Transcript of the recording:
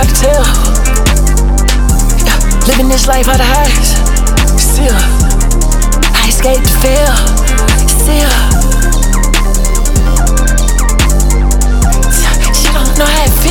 hard to tell. Yeah, living this life out of highs. Still, I escaped to fail. Still, she don't know how it feels.